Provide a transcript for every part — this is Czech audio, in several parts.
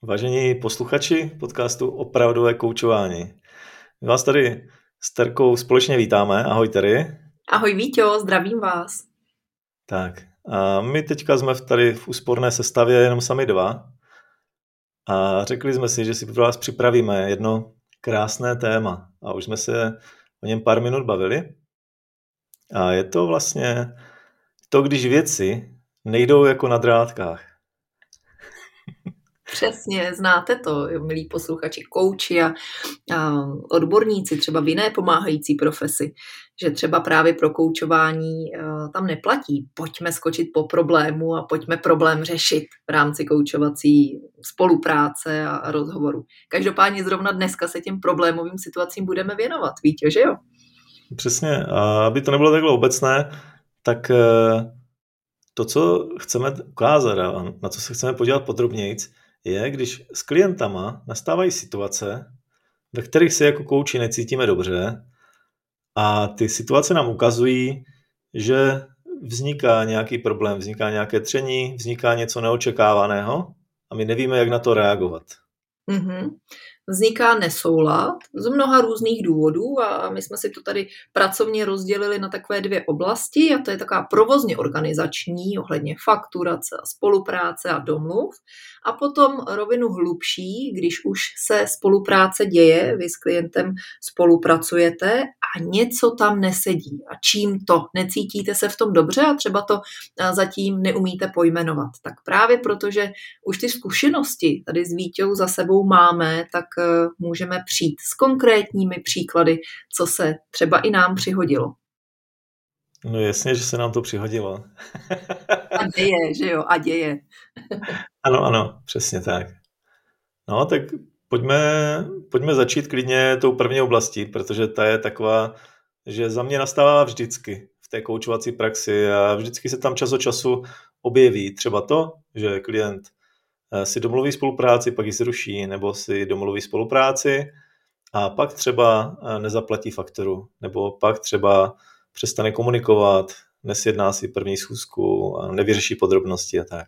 Vážení posluchači podcastu Opravdové koučování. My vás tady s Terkou společně vítáme. Ahoj Tery. Ahoj Víťo, zdravím vás. Tak a my teďka jsme tady v úsporné sestavě jenom sami dva a řekli jsme si, že si pro vás připravíme jedno krásné téma a už jsme se o něm pár minut bavili. A je to vlastně to, když věci nejdou jako na drátkách. Přesně, znáte to, milí posluchači, kouči a odborníci třeba v jiné pomáhající profesi, že třeba právě pro koučování tam neplatí pojďme skočit po problému a pojďme problém řešit v rámci koučovací spolupráce a rozhovoru. Každopádně zrovna dneska se těm problémovým situacím budeme věnovat, víte, že jo? Přesně, a aby to nebylo takhle obecné, tak to, co chceme ukázat a na co se chceme podívat podrobnějc, je, když s klientama nastávají situace, ve kterých se jako kouči necítíme dobře a ty situace nám ukazují, že vzniká nějaký problém, vzniká nějaké tření, vzniká něco neočekávaného a my nevíme, jak na to reagovat. Vzniká nesoulad z mnoha různých důvodů a my jsme si to tady pracovně rozdělili na takové dvě oblasti a to je taková provozně organizační ohledně fakturace a spolupráce a domluv a potom rovinu hlubší, když už se spolupráce děje, vy s klientem spolupracujete a něco tam nesedí. A čím to? Necítíte se v tom dobře a třeba to zatím neumíte pojmenovat. Tak právě protože už ty zkušenosti tady s Víťou za sebou máme, tak můžeme přijít s konkrétními příklady, co se třeba i nám přihodilo. No jasně, že se nám to přihodilo. A děje, že jo? A děje. Ano, přesně tak. No, tak pojďme začít klidně tou první oblastí, protože ta je taková, že za mě nastává vždycky v té koučovací praxi a vždycky se tam čas od času objeví třeba to, že klient si domluví spolupráci, pak ji zruší, nebo si domluví spolupráci a pak třeba nezaplatí fakturu, nebo pak třeba přestane komunikovat, nesjedná si první schůzku a nevyřeší podrobnosti a tak.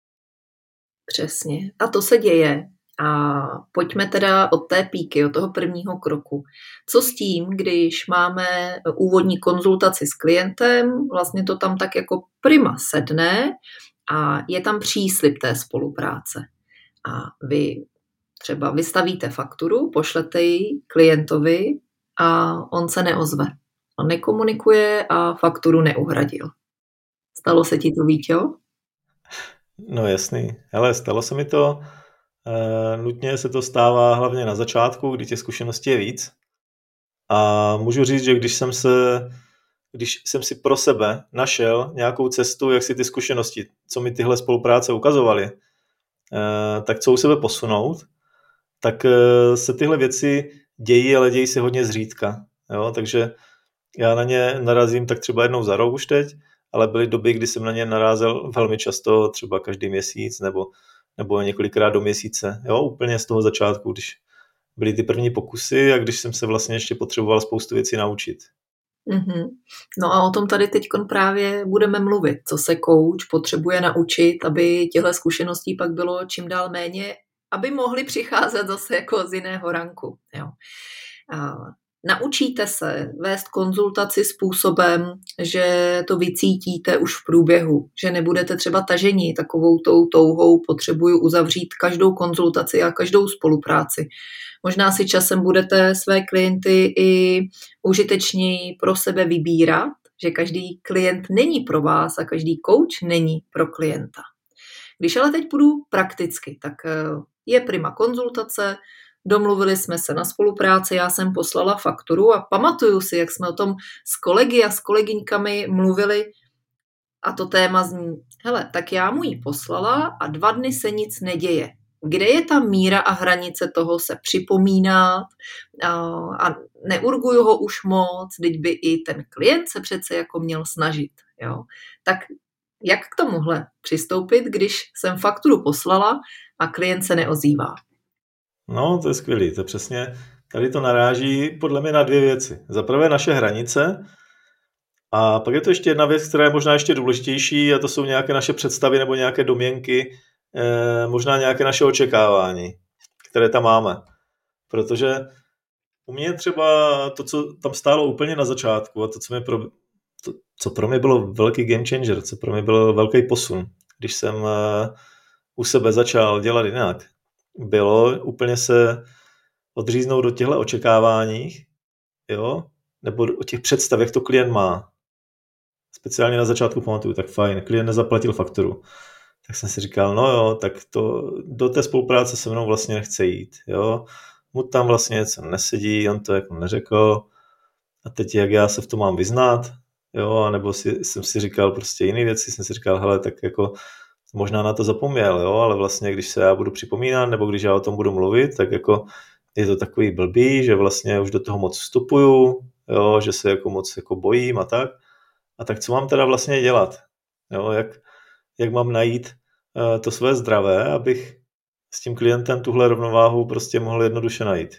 Přesně. A to se děje. A pojďme teda od té píky, od toho prvního kroku. Co s tím, když máme úvodní konzultaci s klientem, vlastně to tam tak jako prima sedne a je tam příslib té spolupráce. A vy třeba vystavíte fakturu, pošlete ji klientovi a on se neozve. On nekomunikuje a fakturu neuhradil. Stalo se ti to, Víťo? No jasný. Hele, stalo se mi to. Nutně se to stává hlavně na začátku, kdy těch zkušeností je víc. A můžu říct, že když jsem si pro sebe našel nějakou cestu, jak si ty zkušenosti, co mi tyhle spolupráce ukazovaly, tak co u sebe posunout, tak se tyhle věci dějí, ale dějí se hodně zřídka. Jo? Takže já na ně narazím tak třeba jednou za rok už teď, ale byly doby, kdy jsem na ně narázel velmi často, třeba každý měsíc nebo několikrát do měsíce. Jo? Úplně z toho začátku, když byly ty první pokusy a když jsem se vlastně ještě potřeboval spoustu věcí naučit. No a o tom tady teď právě budeme mluvit, co se kouč potřebuje naučit, aby těchto zkušeností pak bylo čím dál méně, aby mohly přicházet zase jako z jiného ranku. Jo. Naučíte se vést konzultaci způsobem, že to vycítíte už v průběhu, že nebudete třeba taženi takovou tou touhou, potřebuju uzavřít každou konzultaci a každou spolupráci. Možná si časem budete své klienty i užitečněji pro sebe vybírat, že každý klient není pro vás a každý coach není pro klienta. Když ale teď půjdu prakticky, tak je prima konzultace, domluvili jsme se na spolupráci, já jsem poslala fakturu a pamatuju si, jak jsme o tom s kolegy a s kolegyňkami mluvili a to téma zní, hele, tak já mu ji poslala a 2 dny se nic neděje. Kde je ta míra a hranice toho se připomínat a neurguju ho už moc, teď by i ten klient se přece jako měl snažit. Jo? Tak jak k tomuhle přistoupit, když jsem fakturu poslala a klient se neozývá? No, to je skvělý, to přesně, tady to naráží podle mě na 2 věci. Za prvé naše hranice a pak je to ještě jedna věc, která je možná ještě důležitější a to jsou nějaké naše představy nebo nějaké domněnky, možná nějaké naše očekávání, které tam máme. Protože u mě třeba to, co tam stálo úplně na začátku a to, co pro mě bylo velký game changer, co pro mě byl velký posun, když jsem u sebe začal dělat jinak, bylo úplně se odříznout do těchto očekávání, jo, nebo o těch představ, jak to klient má. Speciálně na začátku pamatuju, tak fajn, klient nezaplatil fakturu. Tak jsem si říkal, no jo, tak to do té spolupráce se mnou vlastně nechce jít, jo. Mu tam vlastně něco nesedí, on to jako neřekl. A teď jak já se v tom mám vyznat, jo, nebo jsem si říkal prostě jiné věci, jsem si říkal, hele, tak jako možná na to zapomněl, jo, ale vlastně když se já budu připomínat, nebo když já o tom budu mluvit, tak jako je to takový blbý, že vlastně už do toho moc vstupuju, jo, že se jako moc jako bojím a tak. A tak co mám teda vlastně dělat? Jo, jak mám najít to své zdravé, abych s tím klientem tuhle rovnováhu prostě mohl jednoduše najít.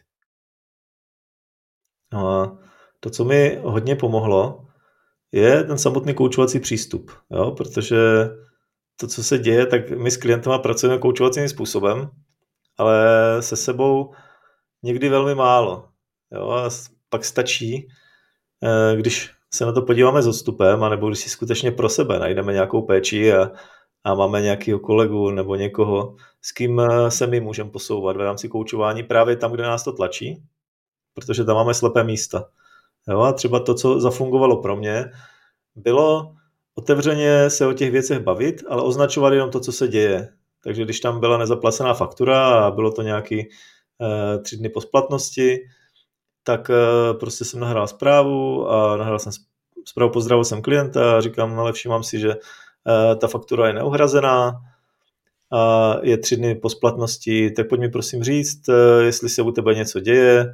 No a to, co mi hodně pomohlo, je ten samotný koučovací přístup, jo, protože to, co se děje, tak my s klientama pracujeme koučovacím způsobem, ale se sebou někdy velmi málo. Jo, a pak stačí, když se na to podíváme s odstupem, anebo když si skutečně pro sebe najdeme nějakou péči a máme nějakého kolegu nebo někoho, s kým se my můžeme posouvat v rámci koučování právě tam, kde nás to tlačí, protože tam máme slepé místa. Jo, a třeba to, co zafungovalo pro mě, bylo otevřeně se o těch věcech bavit, ale označovat jenom to, co se děje. Takže když tam byla nezaplacená faktura a bylo to nějaký 3 dny po splatnosti, tak prostě jsem nahrál zprávu a nahrál jsem zprávu, pozdravil jsem klienta a říkám, ale všímám si, že ta faktura je neuhrazená a je 3 dny po splatnosti, tak pojď mi prosím říct, jestli se u tebe něco děje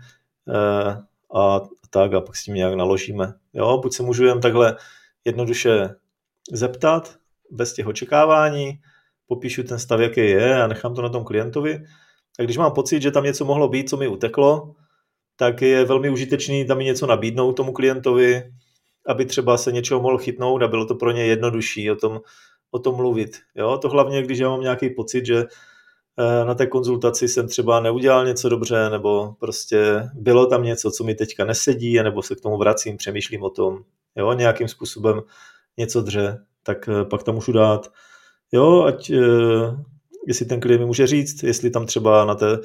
a tak a pak s tím nějak naložíme. Jo, buď se můžu jen takhle jednoduše zeptat, bez těch očekávání, popíšu ten stav, jaký je a nechám to na tom klientovi. A když mám pocit, že tam něco mohlo být, co mi uteklo, tak je velmi užitečný tam i něco nabídnout tomu klientovi, aby třeba se něčeho mohl chytnout a bylo to pro ně jednodušší o tom mluvit. Jo? To hlavně, když já mám nějaký pocit, že na té konzultaci jsem třeba neudělal něco dobře, nebo prostě bylo tam něco, co mi teďka nesedí, nebo se k tomu vracím, přemýšlím o tom, jo? Nějakým způsobem něco dře, tak pak tam můžu dát, jo, ať jestli ten klient mi může říct, jestli tam třeba na té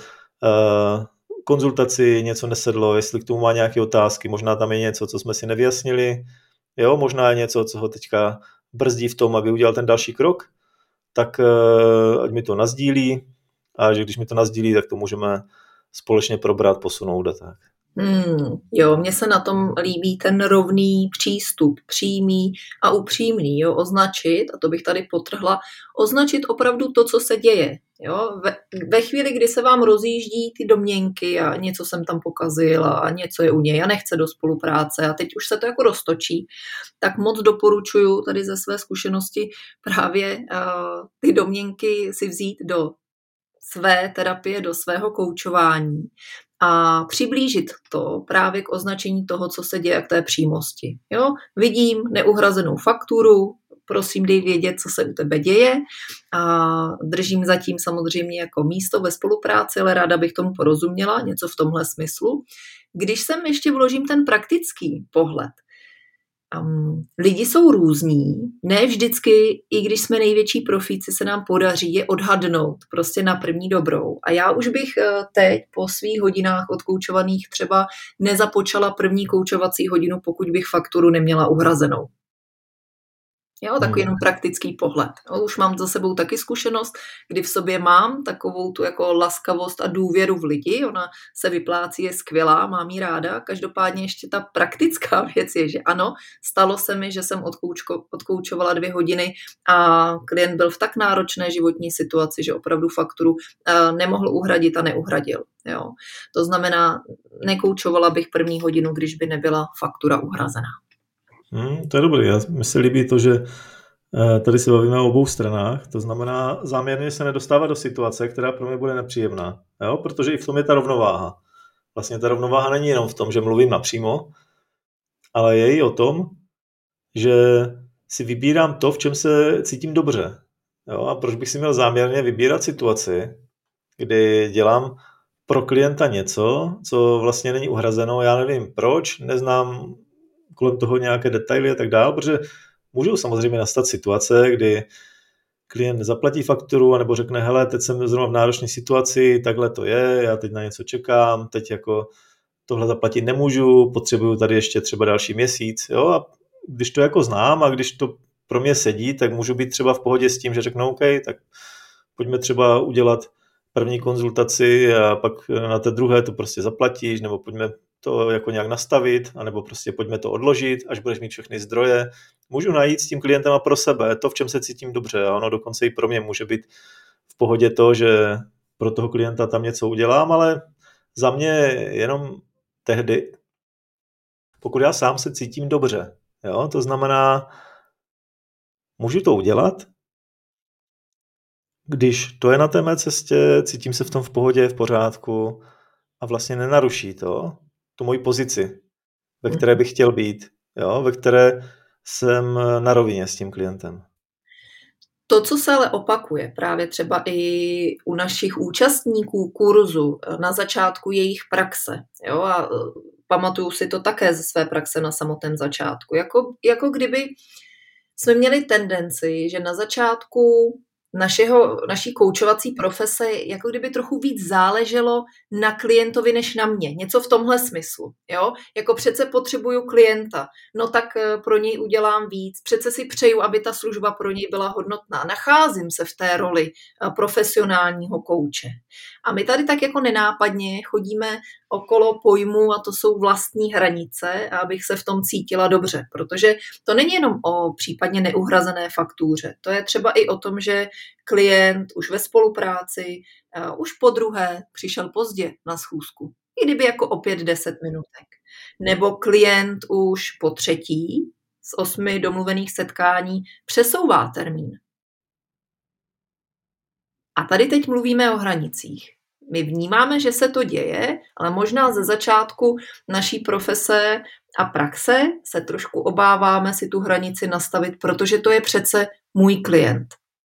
konzultaci něco nesedlo, jestli k tomu má nějaké otázky, možná tam je něco, co jsme si nevyjasnili, jo, možná je něco, co ho teďka brzdí v tom, aby udělal ten další krok, tak ať mi to nasdílí a že když mi to nasdílí, tak to můžeme společně probrat, posunout a tak. Jo, mně se na tom líbí ten rovný přístup, přímý a upřímný, jo, označit, a to bych tady podtrhla, označit opravdu to, co se děje. Jo? Ve chvíli, kdy se vám rozjíždí ty domněnky a něco jsem tam pokazil a něco je u něj a nechce do spolupráce a teď už se to jako roztočí, tak moc doporučuju tady ze své zkušenosti právě ty domněnky si vzít do své terapie, do svého koučování a přiblížit to právě k označení toho, co se děje, k té přímosti. Jo? Vidím neuhrazenou fakturu, prosím, dej vědět, co se u tebe děje a držím zatím samozřejmě jako místo ve spolupráci, ale ráda bych tomu porozuměla, něco v tomhle smyslu. Když sem ještě vložím ten praktický pohled, lidi jsou různí, ne vždycky, i když jsme největší profíci, se nám podaří je odhadnout prostě na první dobrou. A já už bych teď po svých hodinách odkoučovaných třeba nezapočala první koučovací hodinu, pokud bych fakturu neměla uhrazenou. Jo, takový jenom praktický pohled. No, už mám za sebou taky zkušenost, kdy v sobě mám takovou tu jako laskavost a důvěru v lidi. Ona se vyplácí, je skvělá, mám ji ráda. Každopádně ještě ta praktická věc je, že ano, stalo se mi, že jsem odkoučovala 2 hodiny a klient byl v tak náročné životní situaci, že opravdu fakturu nemohl uhradit a neuhradil. Jo. To znamená, nekoučovala bych první hodinu, když by nebyla faktura uhrazená. To je dobré. Mně se líbí to, že tady se bavíme o obou stranách, to znamená záměrně se nedostávat do situace, která pro mě bude nepříjemná, jo? Protože i v tom je ta rovnováha. Vlastně ta rovnováha není jenom v tom, že mluvím napřímo, ale je i o tom, že si vybírám to, v čem se cítím dobře. Jo, a proč bych si měl záměrně vybírat situaci, kdy dělám pro klienta něco, co vlastně není uhrazeno, já nevím proč, neznám kolem toho nějaké detaily a tak dále, protože můžou samozřejmě nastat situace, kdy klient nezaplatí fakturu, anebo řekne, hele, teď jsem zrovna v náročné situaci, takhle to je, já teď na něco čekám, teď jako tohle zaplatit nemůžu, potřebuju tady ještě třeba další měsíc, jo, a když to jako znám a když to pro mě sedí, tak můžu být třeba v pohodě s tím, že řeknu, OK, tak pojďme třeba udělat první konzultaci a pak na té druhé to prostě zaplatíš, nebo pojďme to jako nějak nastavit, anebo prostě pojďme to odložit, až budeš mít všechny zdroje. Můžu najít s tím klientem a pro sebe to, v čem se cítím dobře. A ono dokonce i pro mě může být v pohodě to, že pro toho klienta tam něco udělám, ale za mě jenom tehdy, pokud já sám se cítím dobře. Jo? To znamená, můžu to udělat, když to je na té mé cestě, cítím se v tom v pohodě, v pořádku a vlastně nenaruší to tu moji pozici, ve které bych chtěl být, jo? Ve které jsem na rovině s tím klientem. To, co se ale opakuje právě třeba i u našich účastníků kurzu na začátku jejich praxe, jo, a pamatuju si to také ze své praxe na samotném začátku, jako kdyby jsme měli tendenci, že na začátku naší koučovací profese jako kdyby trochu víc záleželo na klientovi než na mě. Něco v tomhle smyslu. Jo? Jako přece potřebuju klienta, no tak pro něj udělám víc. Přece si přeju, aby ta služba pro něj byla hodnotná. Nacházím se v té roli profesionálního kouče. A my tady tak jako nenápadně chodíme okolo pojmů a to jsou vlastní hranice, abych se v tom cítila dobře, protože to není jenom o případně neuhrazené faktuře. To je třeba i o tom, že klient už ve spolupráci, už po druhé přišel pozdě na schůzku, i kdyby jako opět 10 minutek. Nebo klient už po třetí z 8 domluvených setkání přesouvá termín. A tady teď mluvíme o hranicích. My vnímáme, že se to děje, ale možná ze začátku naší profese a praxe se trošku obáváme si tu hranici nastavit, protože to je přece můj klient.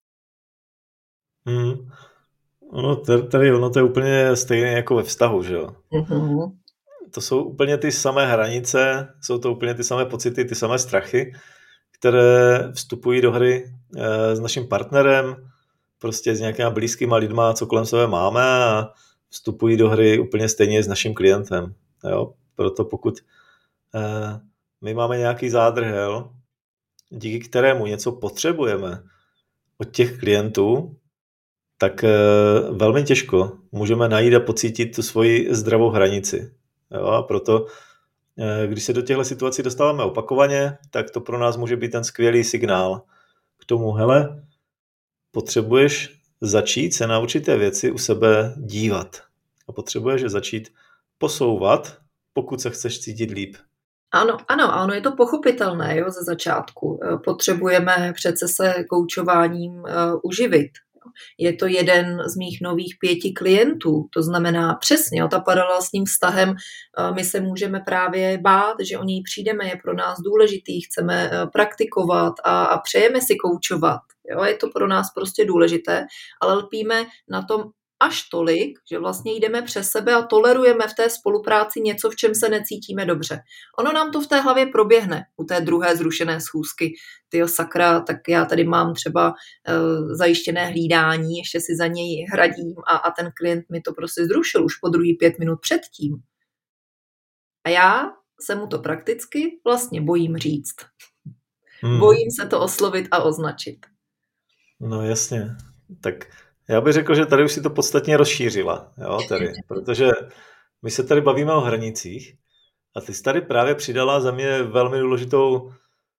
Ono to je úplně stejné jako ve vztahu, že jo? Mm-hmm. To jsou úplně ty samé hranice, jsou to úplně ty samé pocity, ty samé strachy, které vstupují do hry s naším partnerem, prostě s nějakýma blízkýma lidma, co kolem sebe máme a vstupují do hry úplně stejně s naším klientem. Jo? Proto pokud my máme nějaký zádrhel, díky kterému něco potřebujeme od těch klientů, tak velmi těžko můžeme najít a pocítit tu svoji zdravou hranici. Jo? A proto, když se do těchto situací dostáváme opakovaně, tak to pro nás může být ten skvělý signál k tomu, hele, potřebuješ začít se na určité věci u sebe dívat. A potřebuješ je začít posouvat, pokud se chceš cítit líp. Ano, a ono je to pochopitelné, jo, ze začátku. Potřebujeme přece se koučováním uživit. Je to jeden z mých nových 5 klientů, to znamená přesně, ta paralela s tím vztahem, my se můžeme právě bát, že o něj přijdeme, je pro nás důležitý, chceme praktikovat a přejeme si koučovat. Jo, je to pro nás prostě důležité, ale lpíme na tom až tolik, že vlastně jdeme přes sebe a tolerujeme v té spolupráci něco, v čem se necítíme dobře. Ono nám to v té hlavě proběhne u té druhé zrušené schůzky. Tyjo sakra, tak já tady mám třeba zajištěné hlídání, ještě si za něj hradím a ten klient mi to prostě zrušil už po druhý 5 minut předtím. A já se mu to prakticky vlastně bojím říct. Bojím se to oslovit a označit. No jasně, tak já bych řekl, že tady už si to podstatně rozšířila, jo, tady, protože my se tady bavíme o hranicích a ty jsi tady právě přidala za mě velmi důležitou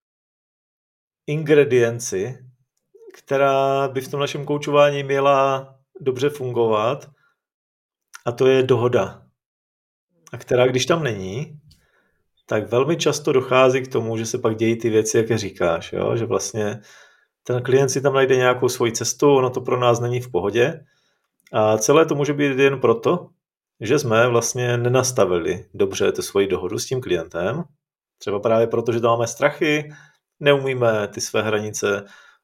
ingredienci, která by v tom našem koučování měla dobře fungovat, a to je dohoda. A která, když tam není, tak velmi často dochází k tomu, že se pak dějí ty věci, jak je říkáš, jo? Že vlastně ten klient si tam najde nějakou svoji cestu, ono to pro nás není v pohodě a celé to může být jen proto, že jsme vlastně nenastavili dobře tu svoji dohodu s tím klientem, třeba právě proto, že tam máme strachy, neumíme ty své hranice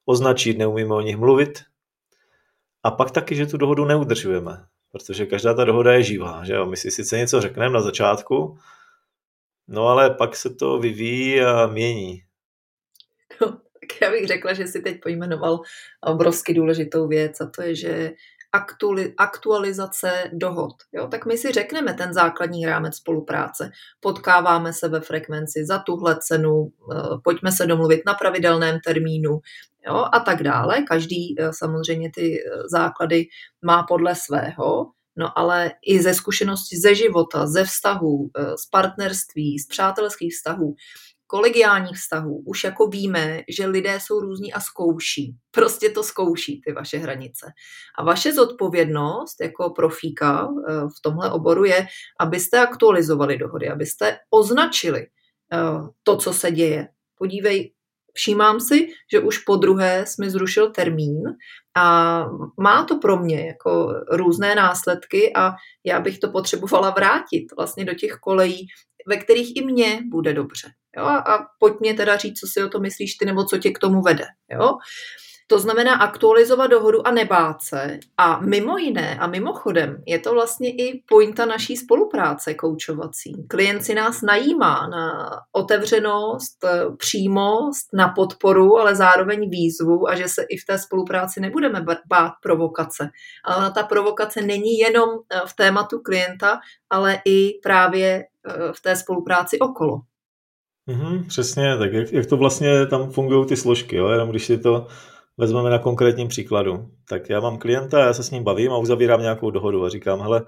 označit, neumíme o nich mluvit. A pak taky, že tu dohodu neudržujeme, protože každá ta dohoda je živá. Že jo? My si sice něco řekneme na začátku, no ale pak se to vyvíjí a mění. No, tak já bych řekla, že si teď pojmenoval obrovsky důležitou věc a to je, že aktualizace dohod. Jo? Tak my si řekneme ten základní rámec spolupráce. Potkáváme se ve frekvenci za tuhle cenu, pojďme se domluvit na pravidelném termínu, jo? A tak dále. Každý samozřejmě ty základy má podle svého, no ale i ze zkušenosti ze života, ze vztahů, z partnerství, z přátelských vztahů, kolegiálních vztahů, už jako víme, že lidé jsou různí a zkouší. Prostě to zkouší, ty vaše hranice. A vaše zodpovědnost jako profíka v tomhle oboru je, abyste aktualizovali dohody, abyste označili to, co se děje. Podívej, všímám si, že už po druhé jsme zrušil termín a má to pro mě jako různé následky a já bych to potřebovala vrátit vlastně do těch kolejí, ve kterých i mně bude dobře. Jo? A pojď mě teda říct, co si o to myslíš ty, nebo co tě k tomu vede. Jo? To znamená aktualizovat dohodu a nebát se. A mimo jiné a mimochodem je to vlastně i pointa naší spolupráce koučovací. Klient si nás najímá na otevřenost, přímost, na podporu, ale zároveň výzvu a že se i v té spolupráci nebudeme bát provokace. Ale ta provokace není jenom v tématu klienta, ale i právě v té spolupráci okolo. Přesně, tak jak to vlastně tam fungují ty složky, jo? Jenom když si to vezmeme na konkrétním příkladu. Tak já mám klienta, já se s ním bavím a uzavírám nějakou dohodu a říkám, hele,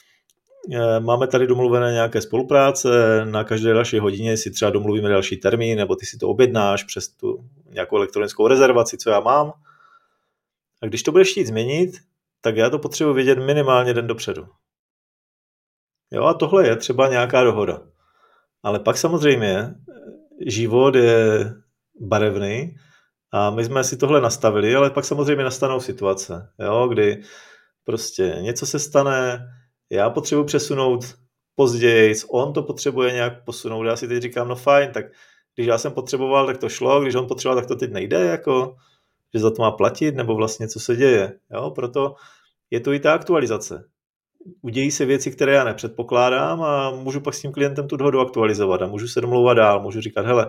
máme tady domluvené nějaké spolupráce, na každé další hodině si třeba domluvíme další termín, nebo ty si to objednáš přes tu nějakou elektronickou rezervaci, co já mám. A když to budeš chtít změnit, tak já to potřebuji vědět minimálně den dopředu. Jo, a tohle je třeba nějaká dohoda. Ale pak samozřejmě život je barevný a my jsme si tohle nastavili, ale pak samozřejmě nastanou situace, jo, kdy prostě něco se stane, já potřebuji přesunout později, on to potřebuje nějak posunout, já si teď říkám, no fajn, tak když já jsem potřeboval, tak to šlo, když on potřeboval, tak to teď nejde, jako, že za to má platit, nebo vlastně co se děje, jo, proto je to i ta aktualizace. Udějí se věci, které já nepředpokládám a můžu pak s tím klientem tu dohodu aktualizovat a můžu se domlouvat dál, můžu říkat, hele,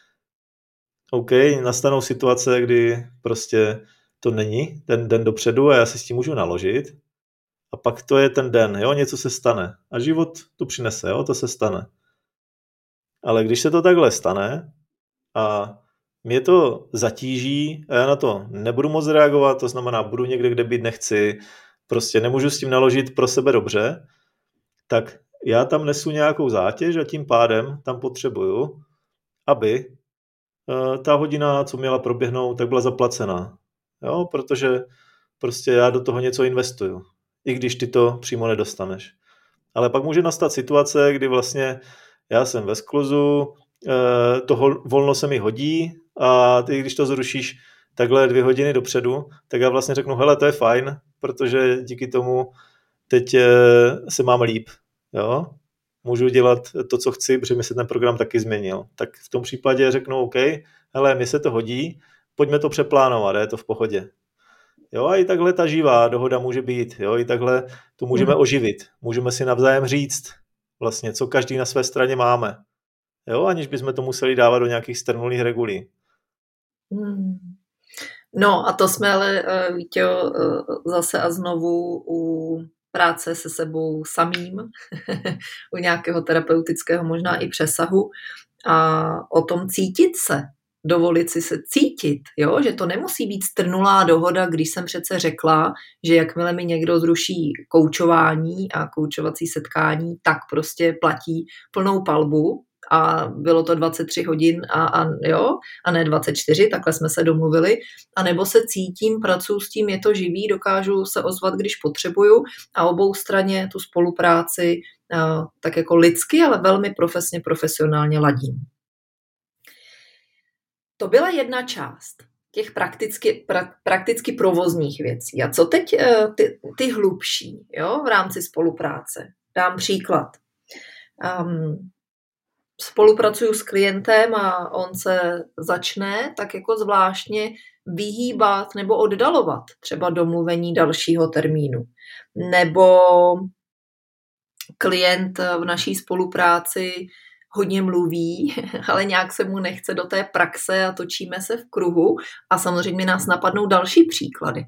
OK, nastanou situace, kdy prostě to není ten den dopředu a já si s tím můžu naložit a pak to je ten den, jo, něco se stane a život to přinese, jo, to se stane. Ale když se to takhle stane a mě to zatíží a já na to nebudu moc reagovat, to znamená, budu někde, kde být nechci, prostě nemůžu s tím naložit pro sebe dobře, tak já tam nesu nějakou zátěž a tím pádem tam potřebuju, aby ta hodina, co měla proběhnout, tak byla zaplacená. Jo, protože prostě já do toho něco investuju, i když ty to přímo nedostaneš. Ale pak může nastat situace, kdy vlastně já jsem ve skluzu, toho volno se mi hodí a ty, když to zrušíš takhle 2 hodiny dopředu, tak já vlastně řeknu, hele, to je fajn, protože díky tomu teď se mám líp. Jo? Můžu dělat to, co chci, protože mi se ten program taky změnil. Tak v tom případě řeknu, OK, hele, mi se to hodí, pojďme to přeplánovat, je to v pohodě. Jo, a i takhle ta živá dohoda může být, jo, i takhle to můžeme oživit. Můžeme si navzájem říct vlastně, co každý na své straně máme. Jo, aniž bychom to museli dávat do nějakých strnulých regulí. No a to jsme ale, Víťo, zase a znovu u práce se sebou samým, u nějakého terapeutického možná i přesahu a o tom cítit se, dovolit si se cítit, jo? Že to nemusí být strnulá dohoda, když jsem přece řekla, že jakmile mi někdo zruší koučování a koučovací setkání, tak prostě platí plnou palbu a bylo to 23 hodin a ne 24, takhle jsme se domluvili, a nebo se cítím, pracuji s tím, je to živý, dokážu se ozvat, když potřebuju a obou straně tu spolupráci tak jako lidsky, ale velmi profesionálně ladím. To byla jedna část těch prakticky provozních věcí. A co teď ty hlubší, jo, v rámci spolupráce? Dám příklad. Spolupracuju s klientem a on se začne tak jako zvláštně vyhýbat nebo oddalovat třeba domluvení dalšího termínu. Nebo klient v naší spolupráci hodně mluví, ale nějak se mu nechce do té praxe a točíme se v kruhu a samozřejmě nás napadnou další příklady.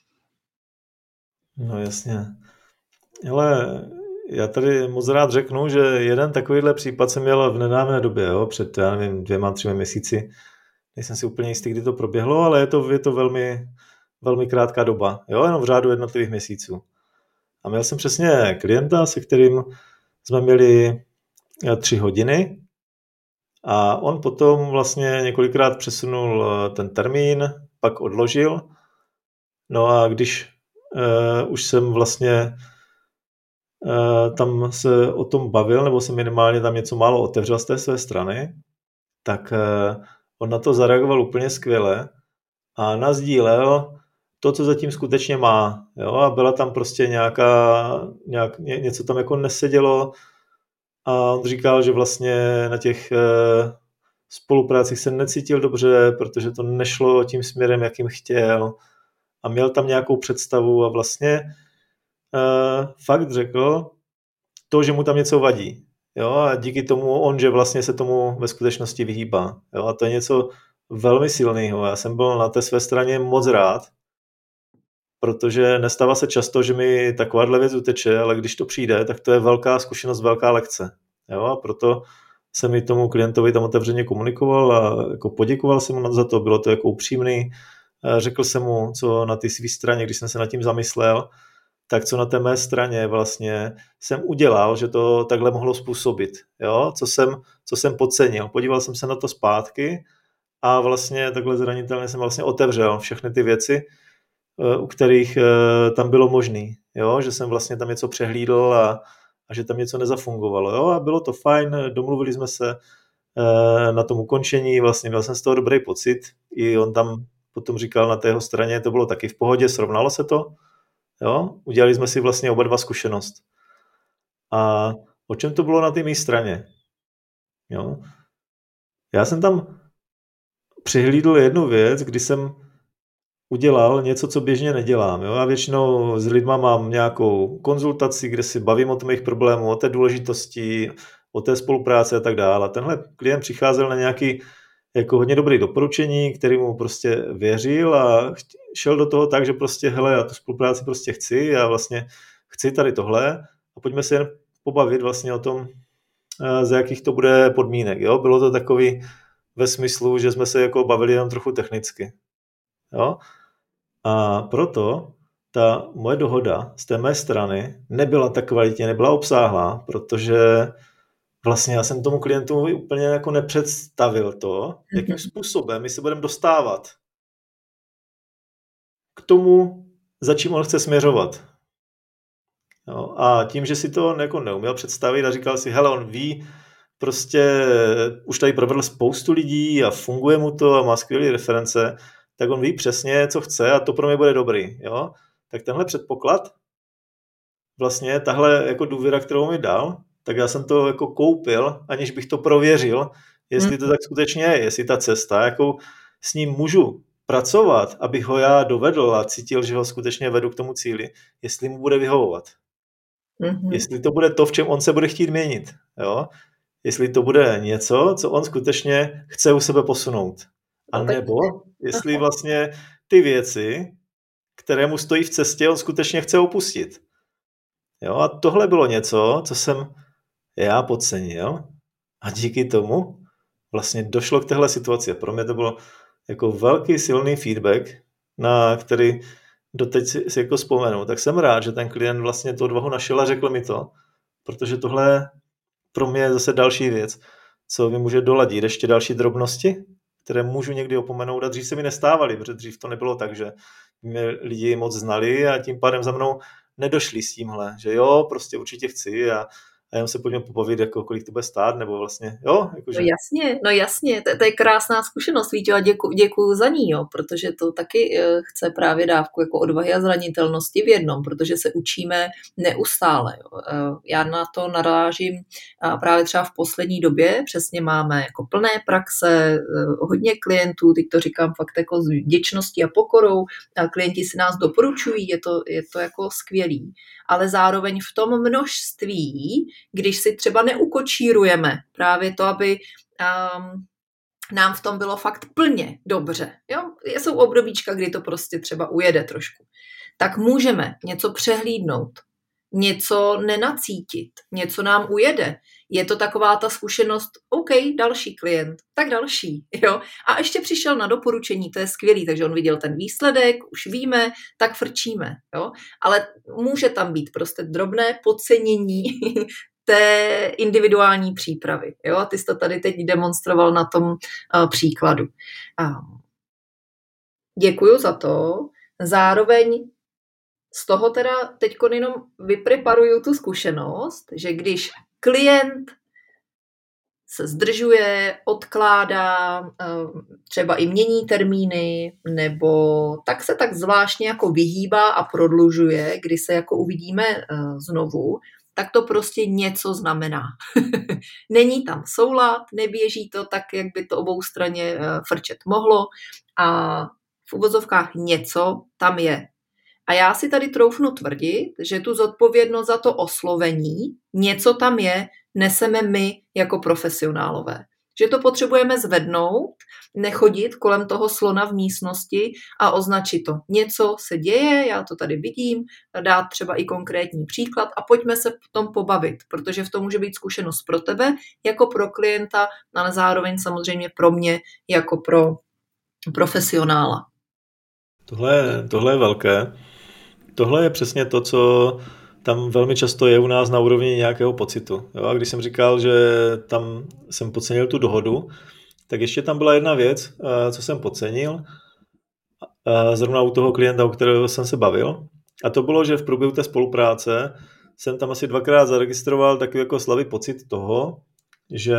No jasně. Ale já tady moc rád řeknu, že jeden takovýhle případ jsem měl v nedávné době, jo, před, já nevím, 2-3 měsíci. Nejsem si úplně jistý, kdy to proběhlo, ale je to velmi, velmi krátká doba, jo, jenom v řádu jednotlivých měsíců. A měl jsem přesně klienta, se kterým jsme měli 3 hodiny a on potom vlastně několikrát přesunul ten termín, pak odložil. No a když už jsem vlastně tam se o tom bavil, nebo jsem minimálně tam něco málo otevřel z té své strany, tak on na to zareagoval úplně skvěle a nasdílel to, co zatím skutečně má. Jo? A byla tam prostě něco tam jako nesedělo a on říkal, že vlastně na těch spoluprácích se necítil dobře, protože to nešlo tím směrem, jakým chtěl a měl tam nějakou představu a vlastně fakt řekl to, že mu tam něco vadí. Jo? A díky tomu on, že vlastně se tomu ve skutečnosti vyhýbá. Jo? A to je něco velmi silného. Já jsem byl na té své straně moc rád, protože nestává se často, že mi takováhle věc uteče, ale když to přijde, tak to je velká zkušenost, velká lekce. Jo? A proto jsem i tomu klientovi tam otevřeně komunikoval a jako poděkoval jsem mu za to, bylo to jako upřímný. Řekl jsem mu, co na té své straně, když jsem se nad tím zamyslel, tak co na té mé straně vlastně jsem udělal, že to takhle mohlo způsobit. Jo? Co jsem podcenil. Podíval jsem se na to zpátky a vlastně takhle zranitelně jsem vlastně otevřel všechny ty věci, u kterých tam bylo možný. Jo? Že jsem vlastně tam něco přehlídl a že tam něco nezafungovalo. Jo? A bylo to fajn, domluvili jsme se na tom ukončení, vlastně měl jsem z toho dobrý pocit. I on tam potom říkal na té jeho straně, to bylo taky v pohodě, srovnalo se to. Jo? Udělali jsme si vlastně oba dva zkušenost. A o čem to bylo na té mé straně? Jo? Já jsem tam přihlídl jednu věc, kdy jsem udělal něco, co běžně nedělám. Jo? Já většinou s lidma mám nějakou konzultaci, kde si bavím o tom jejich problému, o té důležitosti, o té spolupráci a tak dále. Tenhle klient přicházel na nějaký jako hodně dobrý doporučení, který mu prostě věřil a šel do toho tak, že prostě hele, já tu spolupráci prostě chci, já vlastně chci tady tohle a pojďme se jen pobavit vlastně o tom, za jakých to bude podmínek. Jo? Bylo to takový ve smyslu, že jsme se jako bavili jenom trochu technicky. Jo? A proto ta moje dohoda z té mé strany nebyla tak kvalitně, nebyla obsáhlá, protože vlastně já jsem tomu klientovi úplně jako nepředstavil to, jakým způsobem my se budeme dostávat k tomu, za čím on chce směřovat. Jo, a tím, že si to jako neuměl představit a říkal si, hele, on ví, prostě už tady provedl spoustu lidí a funguje mu to a má skvělé reference, tak on ví přesně, co chce a to pro mě bude dobrý. Jo? Tak tenhle předpoklad, vlastně tahle jako důvěra, kterou mi dal, tak já jsem to jako koupil, aniž bych to prověřil, jestli to tak skutečně je, jestli ta cesta, jakou s ním můžu pracovat, abych ho já dovedl a cítil, že ho skutečně vedu k tomu cíli, jestli mu bude vyhovovat. Jestli to bude to, v čem on se bude chtít měnit. Jo? Jestli to bude něco, co on skutečně chce u sebe posunout. A nebo jestli vlastně ty věci, které mu stojí v cestě, on skutečně chce opustit. Jo? A tohle bylo něco, co jsem já podcenil a díky tomu vlastně došlo k téhle situaci. Pro mě to bylo jako velký silný feedback, na který doteď si jako vzpomenu. Tak jsem rád, že ten klient vlastně tu odvahu našel a řekl mi to, protože tohle pro mě je zase další věc, co mi může doladit. Ještě další drobnosti, které můžu někdy opomenout a dřív se mi nestávaly, protože dřív to nebylo tak, že mě lidi moc znali a tím pádem za mnou nedošli s tímhle, že jo, prostě určitě chci a jenom se pojďme pobavit, jako kolik to bude stát, nebo vlastně, jo? Jakože... No jasně, to je krásná zkušenost, Víťo, a děkuju za ní, jo, protože to taky chce právě dávku jako odvahy a zranitelnosti v jednom, protože se učíme neustále. Jo. Já na to narážím právě třeba v poslední době, přesně máme jako plné praxe, hodně klientů, teď to říkám fakt jako s vděčností a pokorou, a klienti si nás doporučují, je to jako skvělý, ale zároveň v tom množství, když si třeba neukočírujeme právě to, aby nám v tom bylo fakt plně dobře. Jo? Jsou obdobíčka, kdy to prostě třeba ujede trošku. Tak můžeme něco přehlídnout, něco nenacítit, něco nám ujede. Je to taková ta zkušenost, OK, další klient, tak další. Jo? A ještě přišel na doporučení, to je skvělý, takže on viděl ten výsledek, už víme, tak frčíme. Jo? Ale může tam být prostě drobné podcenění té individuální přípravy. Jo? A ty jsi to tady teď demonstroval na tom příkladu. Děkuju za to. Zároveň z toho teda teď jenom vypreparuju tu zkušenost, že když klient se zdržuje, odkládá, třeba i mění termíny, nebo tak se tak zvláštně jako vyhýbá a prodlužuje, kdy se jako uvidíme znovu, tak to prostě něco znamená. Není tam soulad, neběží to tak, jak by to oboustranně frčet mohlo a v uvozovkách něco tam je. A já si tady troufnu tvrdit, že tu zodpovědnost za to oslovení, něco tam je, neseme my jako profesionálové. Že to potřebujeme zvednout, nechodit kolem toho slona v místnosti a označit to. Něco se děje, já to tady vidím, dát třeba i konkrétní příklad a pojďme se v tom pobavit, protože v tom může být zkušenost pro tebe jako pro klienta, ale zároveň samozřejmě pro mě jako pro profesionála. Tohle je velké. Tohle je přesně to, co tam velmi často je u nás na úrovni nějakého pocitu. Jo? A když jsem říkal, že tam jsem podcenil tu dohodu, tak ještě tam byla jedna věc, co jsem podcenil, zrovna u toho klienta, u kterého jsem se bavil. A to bylo, že v průběhu té spolupráce jsem tam asi 2krát zaregistroval takový jako slabý pocit toho, že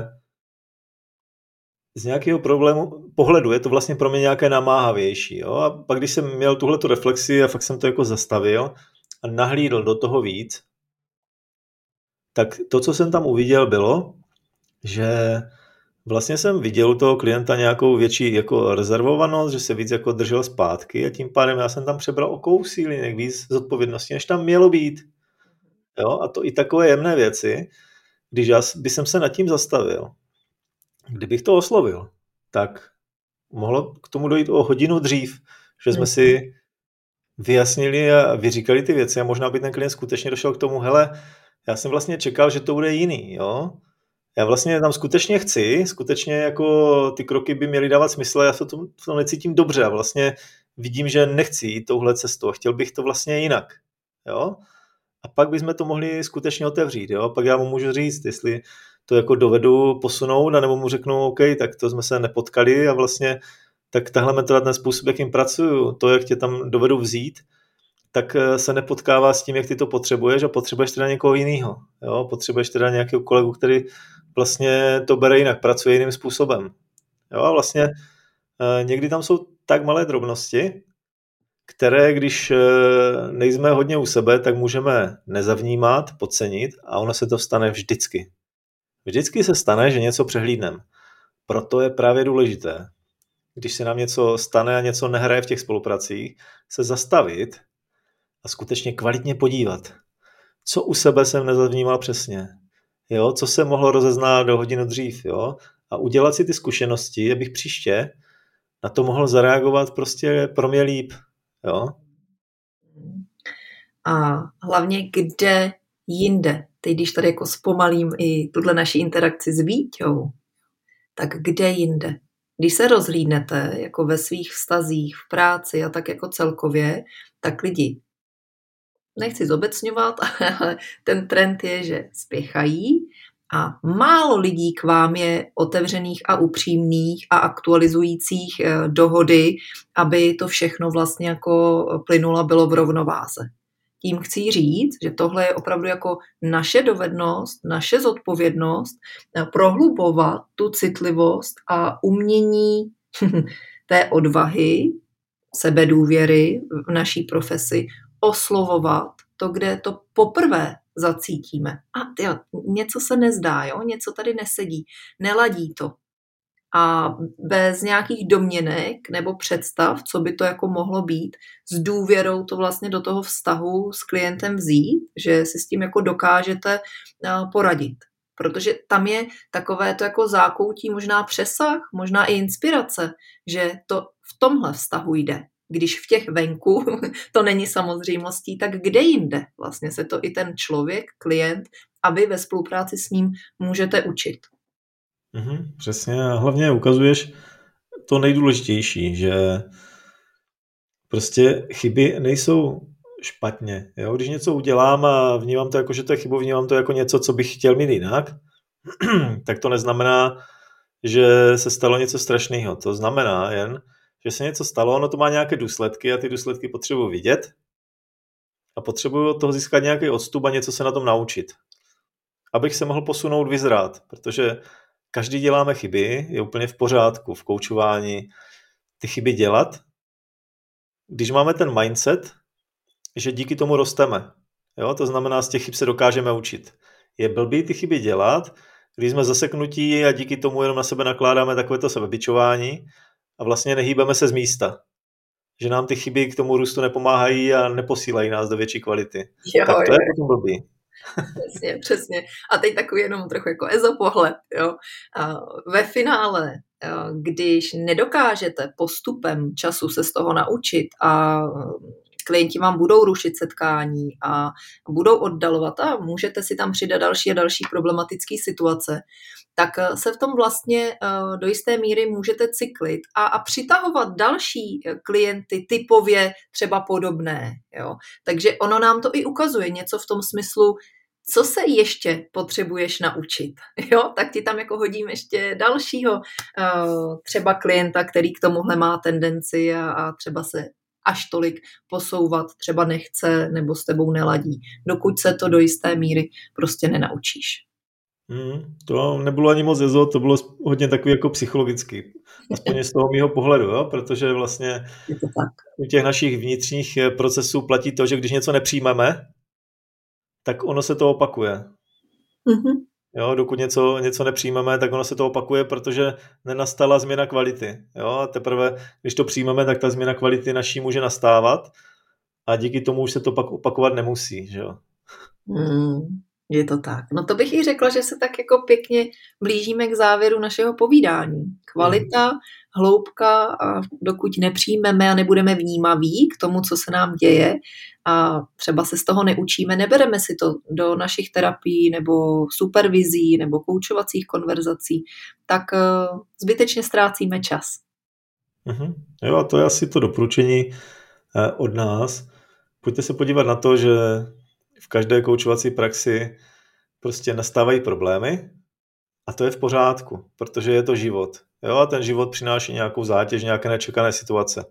z nějakého pohledu je to vlastně pro mě nějaké namáhavější. Jo? A pak, když jsem měl tuhletu reflexi a fakt jsem to jako zastavil a nahlídl do toho víc, tak to, co jsem tam uviděl, bylo, že vlastně jsem viděl u toho klienta nějakou větší jako rezervovanost, že se víc jako držel zpátky a tím pádem já jsem tam přebral o kousílínek víc zodpovědnosti, než tam mělo být. Jo? A to i takové jemné věci, když já bych se nad tím zastavil, kdybych to oslovil, tak mohlo k tomu dojít o hodinu dřív, že jsme si vyjasnili a vyříkali ty věci a možná by ten klient skutečně došel k tomu, hele, já jsem vlastně čekal, že to bude jiný, jo. Já vlastně tam skutečně jako ty kroky by měly dávat smysl, já se to necítím dobře a vlastně vidím, že nechci jít touhle cestou a chtěl bych to vlastně jinak, jo. A pak bychom to mohli skutečně otevřít, jo. Pak já mu můžu říct, jestli to jako dovedu posunout, anebo mu řeknu, OK, tak to jsme se nepotkali a vlastně tak tahle metoda, ten způsob, jakým pracuju, to, jak tě tam dovedu vzít, tak se nepotkává s tím, jak ty to potřebuješ a potřebuješ teda někoho jiného. Jo? Potřebuješ teda nějakého kolegu, který vlastně to bere jinak, pracuje jiným způsobem. Jo? A vlastně někdy tam jsou tak malé drobnosti, které, když nejsme hodně u sebe, tak můžeme nezavnímat, podcenit a ono se to stane vždycky. Vždycky se stane, že něco přehlídneme. Proto je právě důležité, když se nám něco stane a něco nehraje v těch spolupracích, se zastavit a skutečně kvalitně podívat, co u sebe jsem nezavnímal přesně, jo? Co se mohlo rozeznat do hodinu dřív, jo? A udělat si ty zkušenosti, abych příště na to mohl zareagovat prostě pro mě líp. Jo? A hlavně kde jinde. Teď, když tady jako zpomalím i tuhle naši interakci s Víťou, tak kde jinde? Když se rozhlídnete jako ve svých vztazích, v práci a tak jako celkově, tak lidi, nechci zobecňovat, ale ten trend je, že spěchají a málo lidí k vám je otevřených a upřímných a aktualizujících dohody, aby to všechno vlastně jako plynulo, bylo v rovnováze. Tím chci říct, že tohle je opravdu jako naše dovednost, naše zodpovědnost prohlubovat tu citlivost a umění té odvahy, sebedůvěry v naší profesi, oslovovat to, kde to poprvé zacítíme. A jo, něco se nezdá, jo? Něco tady nesedí, neladí to. A bez nějakých domněnek nebo představ, co by to jako mohlo být, s důvěrou to vlastně do toho vztahu s klientem vzít, že si s tím jako dokážete poradit. Protože tam je takové to jako zákoutí, možná přesah, možná i inspirace, že to v tomhle vztahu jde. Když v těch venku to není samozřejmostí, tak kde jinde vlastně se to i ten člověk, klient, a vy ve spolupráci s ním můžete učit. Přesně, a hlavně ukazuješ to nejdůležitější, že prostě chyby nejsou špatně. Jo? Když něco udělám a vnímám to jako, že to je chybu, vnímám to jako něco, co bych chtěl mít jinak, tak to neznamená, že se stalo něco strašného. To znamená jen, že se něco stalo, ono to má nějaké důsledky a ty důsledky potřebuji vidět a potřebuji od toho získat nějaký odstup a něco se na tom naučit. Abych se mohl posunout, vyzrát, protože každý děláme chyby, je úplně v pořádku v koučování ty chyby dělat, když máme ten mindset, že díky tomu rosteme. Jo? To znamená, z těch chyb se dokážeme učit. Je blbý ty chyby dělat, když jsme zaseknutí a díky tomu jenom na sebe nakládáme takovéto sebebičování a vlastně nehýbeme se z místa. Že nám ty chyby k tomu růstu nepomáhají a neposílají nás do větší kvality. Jo, tak to je potom blbý. Přesně. A teď takový jenom trochu jako ezopohled. Jo. A ve finále, když nedokážete postupem času se z toho naučit a klienti vám budou rušit setkání a budou oddalovat a můžete si tam přidat další a další problematické situace, tak se v tom vlastně do jisté míry můžete cyklit a přitahovat další klienty typově třeba podobné. Jo. Takže ono nám to i ukazuje něco v tom smyslu, co se ještě potřebuješ naučit. Jo, tak ti tam jako hodím ještě dalšího třeba klienta, který k tomuhle má tendenci a třeba se až tolik posouvat třeba nechce nebo s tebou neladí, dokud se to do jisté míry prostě nenaučíš. To nebylo ani moc ezo, to bylo hodně takový jako psychologický. Aspoň z toho mýho pohledu, jo? Protože vlastně u těch našich vnitřních procesů platí to, že když něco nepřijmeme, tak ono se to opakuje. Jo, dokud něco nepřijmeme, tak ono se to opakuje, protože nenastala změna kvality. Jo? A teprve, když to přijmeme, tak ta změna kvality naší může nastávat a díky tomu už se to pak opakovat nemusí. Že jo? Je to tak. No to bych i řekla, že se tak jako pěkně blížíme k závěru našeho povídání. Kvalita, hloubka, a dokud nepřijmeme a nebudeme vnímaví k tomu, co se nám děje a třeba se z toho neučíme, nebereme si to do našich terapií nebo supervizí nebo koučovacích konverzací, tak zbytečně ztrácíme čas. Jo, a to je asi to doporučení od nás. Pojďte se podívat na to, že v každé koučovací praxi prostě nastávají problémy a to je v pořádku, protože je to život. Jo, a ten život přináší nějakou zátěž, nějaké nečekané situace.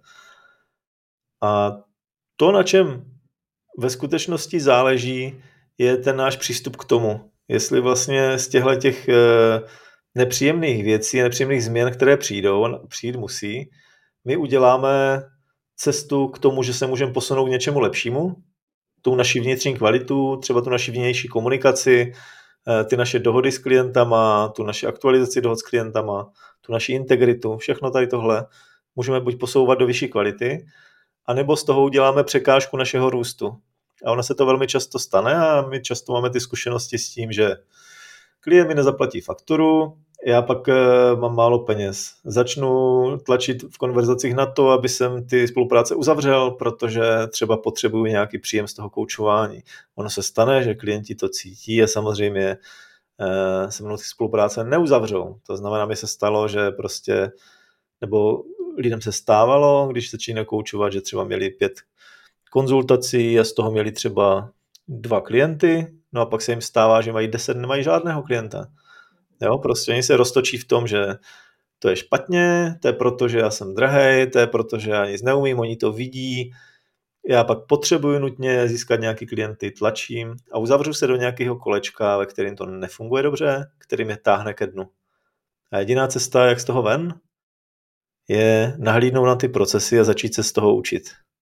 A to, na čem ve skutečnosti záleží, je ten náš přístup k tomu. Jestli vlastně z těch nepříjemných věcí, nepříjemných změn, které přijít musí, my uděláme cestu k tomu, že se můžeme posunout k něčemu lepšímu, tu naši vnitřní kvalitu, třeba tu naši vnější komunikaci, ty naše dohody s klientama, tu naši aktualizaci dohod s klientama, tu naši integritu, všechno tady tohle můžeme buď posouvat do vyšší kvality, anebo z toho uděláme překážku našeho růstu. A ono se to velmi často stane a my často máme ty zkušenosti s tím, že klient mi nezaplatí fakturu, já pak mám málo peněz. Začnu tlačit v konverzacích na to, aby jsem ty spolupráce uzavřel, protože třeba potřebuji nějaký příjem z toho koučování. Ono se stane, že klienti to cítí a samozřejmě se mnou ty spolupráce neuzavřou. To znamená, mi se stalo, že prostě, nebo lidem se stávalo, když začínají koučovat, že třeba měli 5 konzultací a z toho měli třeba 2 klienty, no a pak se jim stává, že mají 10, nemají žádného klienta. Jo, prostě oni se roztočí v tom, že to je špatně, to je proto, že já jsem drahej, to je proto, že já nic neumím, oni to vidí já pak potřebuju nutně získat nějaký klienty, tlačím a uzavřu se do nějakého kolečka, ve kterým to nefunguje dobře, který mě táhne ke dnu. A jediná cesta, jak z toho ven, je nahlídnout na ty procesy a začít se z toho učit.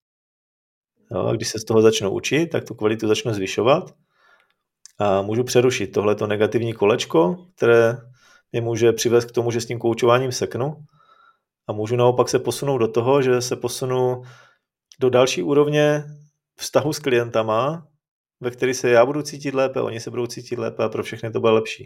Jo, a když se z toho začnu učit, tak tu kvalitu začnu zvyšovat a můžu přerušit tohleto negativní kolečko, které mě může přivést k tomu, že s tím koučováním seknu a můžu naopak se posunout do toho, že se posunu do další úrovně vztahu s klientama, ve který se já budu cítit lépe, oni se budou cítit lépe a pro všechny to bude lepší.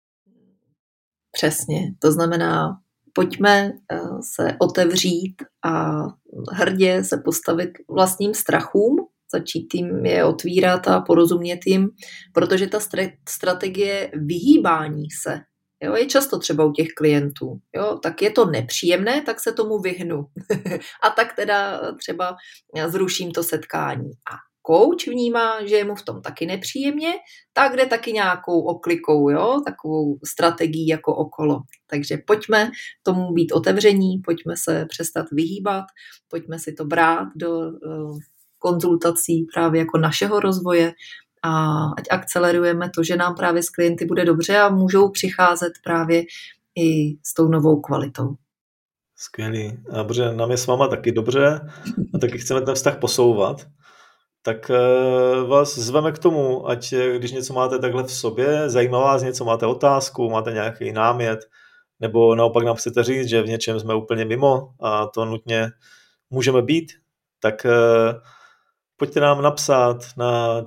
Přesně, to znamená, pojďme se otevřít a hrdě se postavit vlastním strachům, začít jim je otvírat a porozumět jim, protože ta strategie vyhýbání se, jo, je často třeba u těch klientů. Jo, tak je to nepříjemné, tak se tomu vyhnu. A tak teda třeba zruším to setkání. A coach vnímá, že je mu v tom taky nepříjemně, tak jde taky nějakou oklikou, jo, takovou strategii jako okolo. Takže pojďme tomu být otevření, pojďme se přestat vyhýbat, pojďme si to brát do konzultací právě jako našeho rozvoje a ať akcelerujeme to, že nám právě s klienty bude dobře a můžou přicházet právě i s tou novou kvalitou. Skvělý. A protože nám je s váma taky dobře a taky chceme ten vztah posouvat, tak vás zveme k tomu, ať když něco máte takhle v sobě, zajímá vás něco, máte otázku, máte nějaký námět, nebo naopak nám chcete říct, že v něčem jsme úplně mimo a to nutně můžeme být, tak pojďte nám napsat na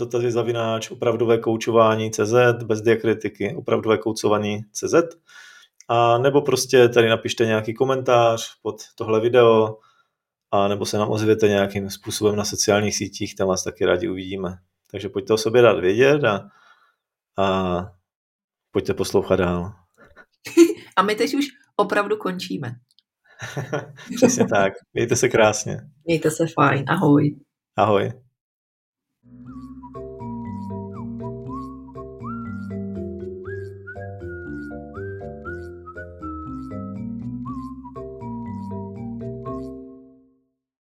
dotazy@opravdovekoučování.cz bez diakritiky, opravdovekoučování.cz a nebo prostě tady napište nějaký komentář pod tohle video a nebo se nám ozvěte nějakým způsobem na sociálních sítích, tam vás taky rádi uvidíme. Takže pojďte o sobě dát vědět a pojďte poslouchat dál. A my teď už opravdu končíme. Přesně tak. Mějte se krásně. Mějte se fajn. Ahoj. Ahoj.